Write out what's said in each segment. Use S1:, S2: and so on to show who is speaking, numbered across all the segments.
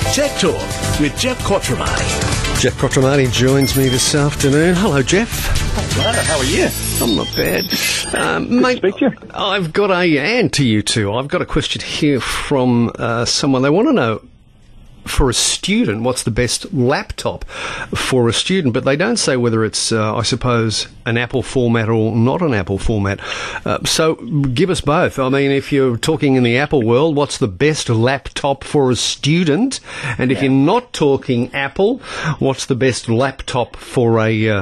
S1: Tech Talk with Jeff Quattromani.
S2: Jeff Quattromani joins me this afternoon. Hello, Jeff.
S3: Hello, how are you?
S2: I'm not bad. Mate,
S3: speak to you.
S2: I've got and to you too. I've got a question here from someone. They want to know, for a student, what's the best laptop for a student, but they don't say whether it's, I suppose, an Apple format or not an Apple format. So give us both. I mean, if you're talking in the Apple world, what's the best laptop for a student? And if you're not talking Apple, what's the best laptop for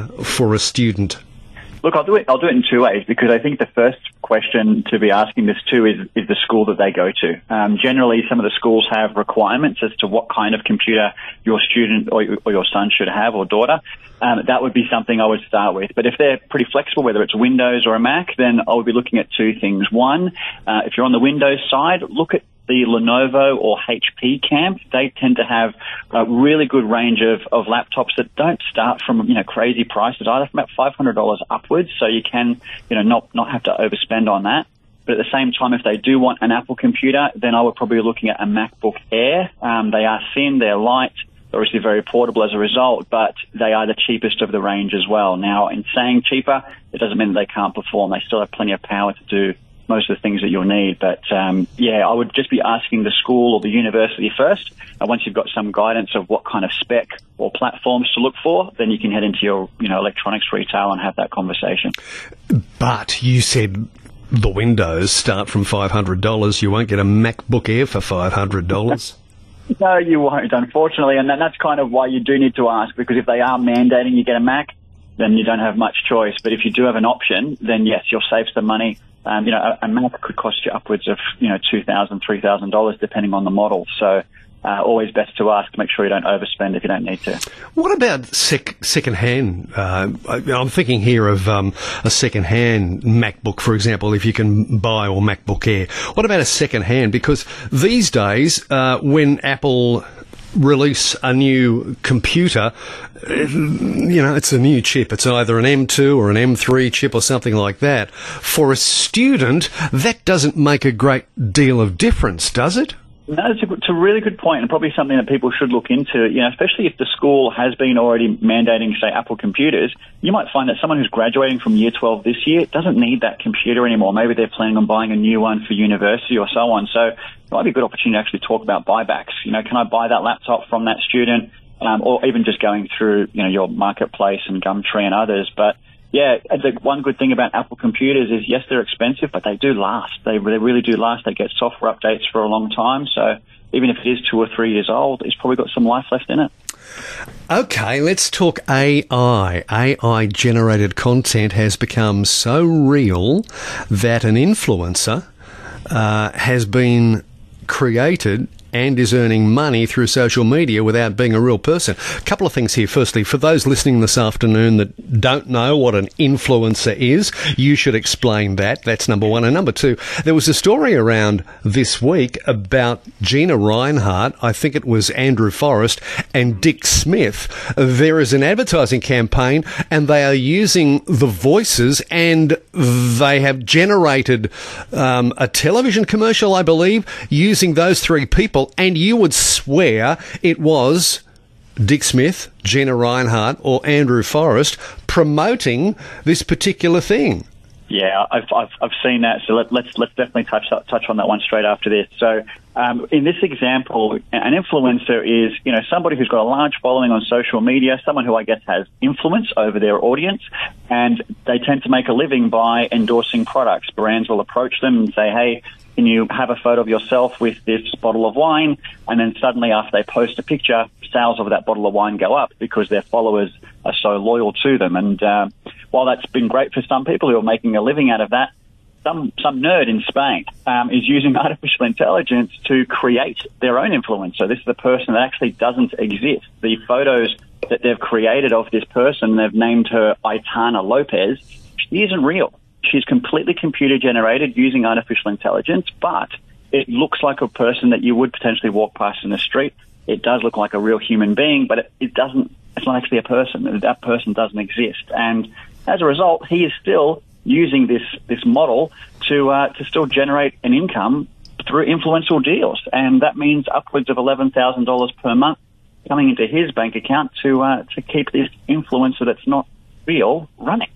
S2: a student?
S3: Look, I'll do it in two ways, because I think the first question to be asking this too is the school that they go to. Generally, some of the schools have requirements as to what kind of computer your student or your son should have, or daughter. That would be something I would start with. But if they're pretty flexible, whether it's Windows or a Mac, then I would be looking at two things. One, if you're on the Windows side, look at the Lenovo or HP camp. They tend to have a really good range of laptops that don't start from, crazy prices either, from about $500 upwards. So you can, not have to overspend on that. But at the same time, if they do want an Apple computer, then I would probably be looking at a MacBook Air. They are thin, they're light, obviously very portable as a result, but they are the cheapest of the range as well. Now, in saying cheaper, it doesn't mean that they can't perform. They still have plenty of power to do most of the things that you'll need. But, I would just be asking the school or the university first. And once you've got some guidance of what kind of spec or platforms to look for, then you can head into your, electronics retail and have that conversation.
S2: But you said the Windows start from $500. You won't get a MacBook Air for $500.
S3: No, you won't, unfortunately. And that's kind of why you do need to ask, because if they are mandating you get a Mac, then you don't have much choice. But if you do have an option, then yes, you'll save some money. A Mac could cost you upwards of, $2,000, $3,000, depending on the model. So always best to ask to make sure you don't overspend if you don't need to.
S2: What about second-hand? I'm thinking here of a second-hand MacBook, for example, if you can buy, or MacBook Air. What about a second-hand? Because these days, when Apple release a new computer, it's a new chip. It's either an M2 or an M3 chip or something like that. For a student, that doesn't make a great deal of difference, does it?
S3: No, it's a really good point, and probably something that people should look into, especially if the school has been already mandating, say, Apple computers. You might find that someone who's graduating from year 12 this year doesn't need that computer anymore. Maybe they're planning on buying a new one for university or so on. So it might be a good opportunity to actually talk about buybacks. Can I buy that laptop from that student? Or even just going through, your Marketplace and Gumtree and others. But yeah, the one good thing about Apple computers is, yes, they're expensive, but they do last. They really do last. They get software updates for a long time. So even if it is 2 or 3 years old, it's probably got some life left in it.
S2: Okay, let's talk AI. AI-generated content has become so real that an influencer has been created and is earning money through social media without being a real person. A couple of things here. Firstly, for those listening this afternoon that don't know what an influencer is, you should explain that. That's number one. And number two, there was a story around this week about Gina Rinehart, I think it was Andrew Forrest, and Dick Smith. There is an advertising campaign, and they are using the voices, and they have generated a television commercial, I believe, using those three people. And you would swear it was Dick Smith, Gina Rinehart, or Andrew Forrest promoting this particular thing.
S3: Yeah, I've seen that. So let's definitely touch on that one straight after this. So in this example, an influencer is somebody who's got a large following on social media, someone who I guess has influence over their audience, and they tend to make a living by endorsing products. Brands will approach them and say, hey, can you have a photo of yourself with this bottle of wine? And then suddenly after they post a picture, sales of that bottle of wine go up because their followers are so loyal to them. And while that's been great for some people who are making a living out of that, some nerd in Spain is using artificial intelligence to create their own influencer. This is a person that actually doesn't exist. The photos that they've created of this person, they've named her Aitana Lopez. She isn't real. She's completely computer generated using artificial intelligence, but it looks like a person that you would potentially walk past in the street. It does look like a real human being, but it's not actually a person. That person doesn't exist. And as a result, he is still using this model to still generate an income through influential deals. And that means upwards of $11,000 per month coming into his bank account to keep this influencer that's not real running.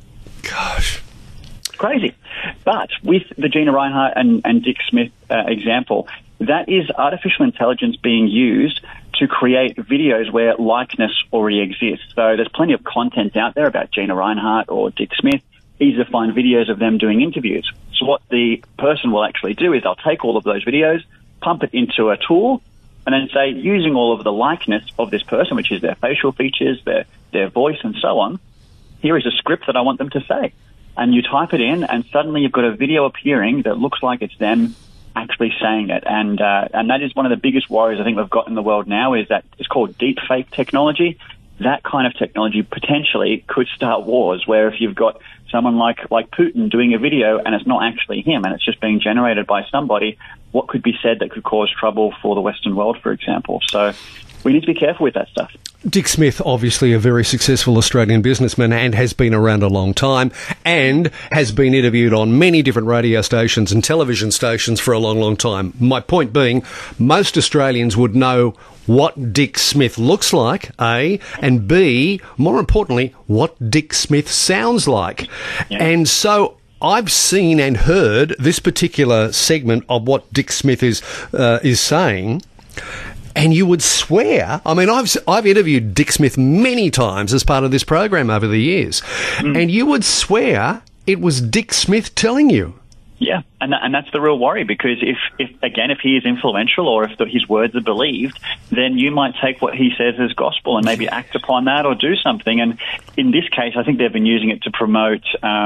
S2: Gosh.
S3: Crazy. But with the Gina Reinhart and Dick Smith example, that is artificial intelligence being used to create videos where likeness already exists. So there's plenty of content out there about Gina Reinhart or Dick Smith. Easy to find videos of them doing interviews. So what the person will actually do is they'll take all of those videos, pump it into a tool, and then say, using all of the likeness of this person, which is their facial features, their voice, and so on, here is a script that I want them to say. And you type it in, and suddenly you've got a video appearing that looks like it's them actually saying it. And that is one of the biggest worries I think we've got in the world now, is that it's called deep fake technology. That kind of technology potentially could start wars, where if you've got someone like Putin doing a video and it's not actually him and it's just being generated by somebody, what could be said that could cause trouble for the Western world, for example? So we need to be careful with that stuff.
S2: Dick Smith, obviously a very successful Australian businessman, and has been around a long time and has been interviewed on many different radio stations and television stations for a long, long time. My point being, most Australians would know what Dick Smith looks like, A, and B, more importantly, what Dick Smith sounds like. Yeah. And so I've seen and heard this particular segment of what Dick Smith is saying, and you would swear, I mean, I've interviewed Dick Smith many times as part of this program over the years, and you would swear it was Dick Smith telling you.
S3: Yeah, and that's the real worry, because if he is influential, or if his words are believed, then you might take what he says as gospel and maybe act upon that or do something. And in this case, I think they've been using it to promote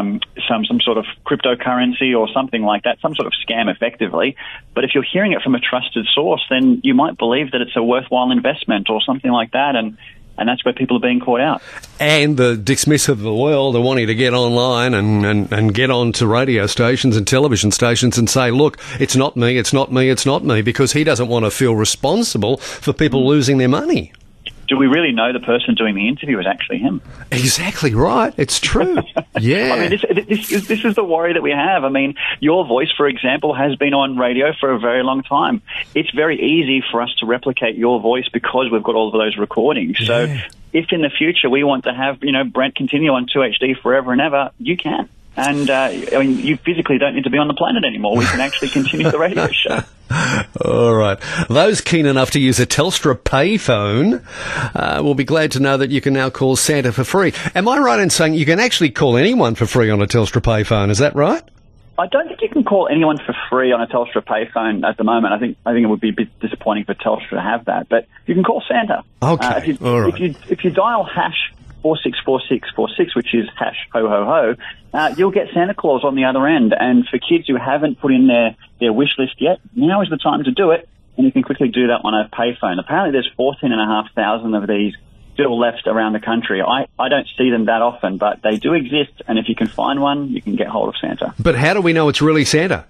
S3: some sort of cryptocurrency or something like that, some sort of scam effectively. But if you're hearing it from a trusted source, then you might believe that it's a worthwhile investment or something like that, and that's where people are being caught out.
S2: And the Dick Smiths of the world are wanting to get online and get on to radio stations and television stations and say, look, it's not me, it's not me, it's not me, because he doesn't want to feel responsible for people losing their money.
S3: Do we really know the person doing the interview is actually him?
S2: Exactly right. It's true. Yeah.
S3: I mean, this is the worry that we have. I mean, your voice, for example, has been on radio for a very long time. It's very easy for us to replicate your voice because we've got all of those recordings. Yeah. So if in the future we want to have, Brent continue on 2HD forever and ever, you can. And, you physically don't need to be on the planet anymore. We can actually continue the radio show.
S2: All right. Those keen enough to use a Telstra payphone will be glad to know that you can now call Santa for free. Am I right in saying you can actually call anyone for free on a Telstra payphone? Is that right?
S3: I don't think you can call anyone for free on a Telstra payphone at the moment. I think it would be a bit disappointing for Telstra to have that. But you can call Santa.
S2: Okay. All right.
S3: If you dial hash 464646, which is hash ho ho ho, you'll get Santa Claus on the other end. And for kids who haven't put in their wish list yet, now is the time to do it, and you can quickly do that on a payphone. Apparently there's 14,500 of these still left around the country. I don't see them that often, but they do exist, and if you can find one, you can get hold of Santa.
S2: But how do we know it's really Santa?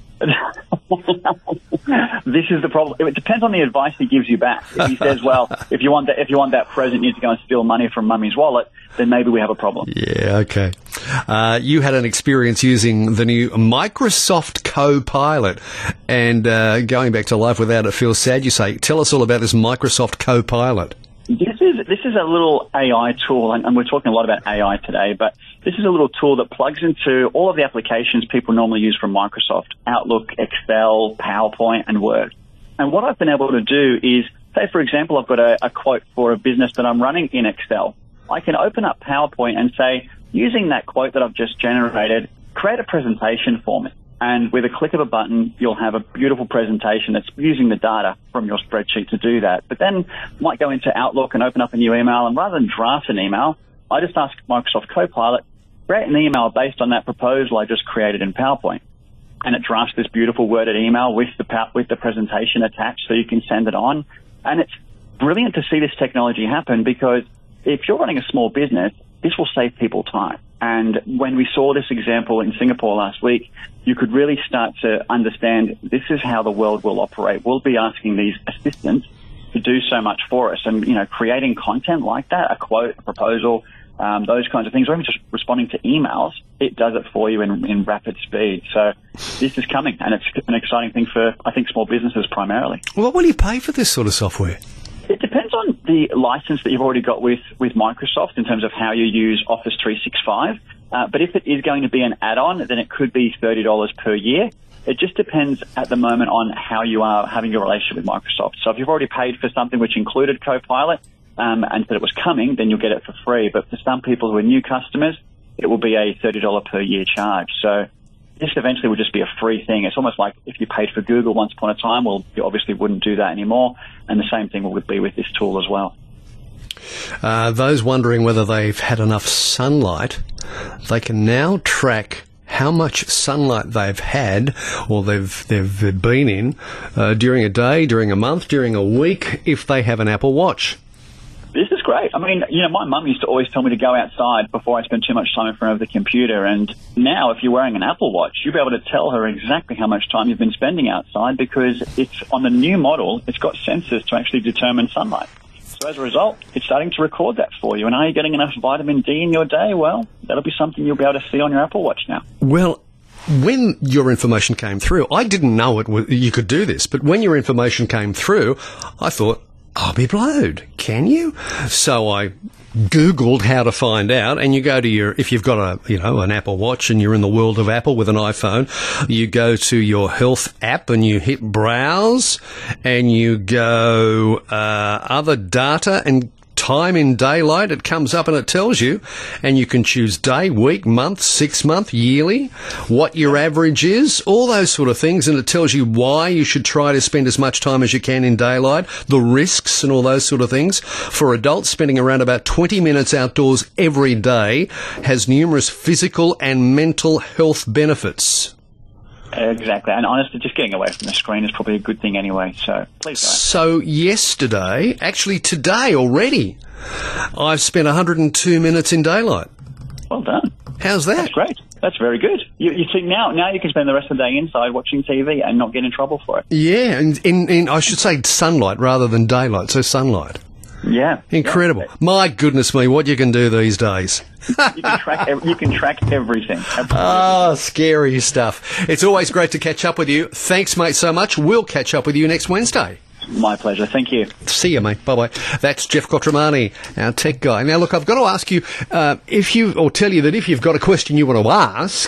S3: This is the problem. It depends on the advice he gives you back. If he says, well, if you want that present, you need to go and steal money from Mummy's wallet, then maybe we have a problem.
S2: Yeah, okay. You had an experience using the new Microsoft Copilot, and going back to life without it feels sad, you say. Tell us all about this Microsoft Copilot.
S3: This is a little AI tool, and we're talking a lot about AI today, but this is a little tool that plugs into all of the applications people normally use from Microsoft: Outlook, Excel, PowerPoint, and Word. And what I've been able to do is, say, for example, I've got a quote for a business that I'm running in Excel. I can open up PowerPoint and say, using that quote that I've just generated, create a presentation for me. And with a click of a button, you'll have a beautiful presentation that's using the data from your spreadsheet to do that. But then I might go into Outlook and open up a new email, and rather than draft an email, I just ask Microsoft Copilot, create an email based on that proposal I just created in PowerPoint. And it drafts this beautiful worded email with the presentation attached so you can send it on. And it's brilliant to see this technology happen, because if you're running a small business, this will save people time. And when we saw this example in Singapore last week, you could really start to understand this is how the world will operate. We'll be asking these assistants to do so much for us. And, creating content like that, a quote, a proposal, those kinds of things, or even just responding to emails, it does it for you in rapid speed. So this is coming, and it's an exciting thing for, I think, small businesses primarily.
S2: What will you pay for this sort of software?
S3: It depends on the license that you've already got with Microsoft in terms of how you use Office 365. But if it is going to be an add-on, then it could be $30 per year. It just depends at the moment on how you are having your relationship with Microsoft. So if you've already paid for something which included Copilot and said it was coming, then you'll get it for free. But for some people who are new customers, it will be a $30 per year charge. So this eventually will just be a free thing. It's almost like if you paid for Google once upon a time, well, you obviously wouldn't do that anymore. And the same thing would be with this tool as well.
S2: Those wondering whether they've had enough sunlight, they can now track how much sunlight they've had or they've been in during a day, during a month, during a week, if they have an Apple Watch.
S3: This is great. I mean, my mum used to always tell me to go outside before I spent too much time in front of the computer. And now, if you're wearing an Apple Watch, you'll be able to tell her exactly how much time you've been spending outside because it's on the new model. It's got sensors to actually determine sunlight. So as a result, it's starting to record that for you. And are you getting enough vitamin D in your day? Well, that'll be something you'll be able to see on your Apple Watch now.
S2: Well, when your information came through, I didn't know you could do this, but when your information came through, I thought, I'll be blowed. Can you? So I Googled how to find out, and you go to if you've got an Apple Watch and you're in the world of Apple with an iPhone, you go to your health app and you hit browse and you go other data and time in daylight. It comes up and it tells you, and you can choose day, week, month, 6 month, yearly, what your average is, all those sort of things, and it tells you why you should try to spend as much time as you can in daylight, the risks and all those sort of things. For adults, spending around about 20 minutes outdoors every day has numerous physical and mental health benefits.
S3: Exactly. And honestly, just getting away from the screen is probably a good thing anyway. So please don't.
S2: So yesterday, actually today already, I've spent 102 minutes in daylight.
S3: Well done.
S2: How's that?
S3: That's great. That's very good. You see, now you can spend the rest of the day inside watching TV and not get in trouble for it.
S2: Yeah, and in I should say sunlight rather than daylight, so sunlight.
S3: Yeah.
S2: Incredible. Yeah. My goodness me, what you can do these days.
S3: You can track everything. Absolutely.
S2: Oh, scary stuff. It's always great to catch up with you. Thanks, mate, so much. We'll catch up with you next Wednesday.
S3: My pleasure. Thank you.
S2: See you, mate. Bye-bye. That's Jeff Quattromani, our tech guy. Now, look, I've got to ask you, tell you that if you've got a question you want to ask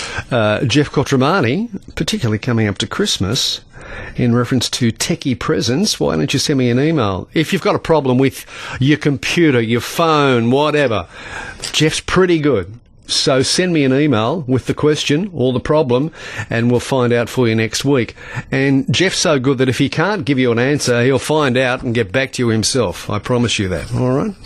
S2: Jeff Quattromani, particularly coming up to Christmas, in reference to techie presents, why don't you send me an email? If you've got a problem with your computer, your phone, whatever, Jeff's pretty good. So send me an email with the question or the problem, and we'll find out for you next week. And Jeff's so good that if he can't give you an answer, he'll find out and get back to you himself. I promise you that. All right?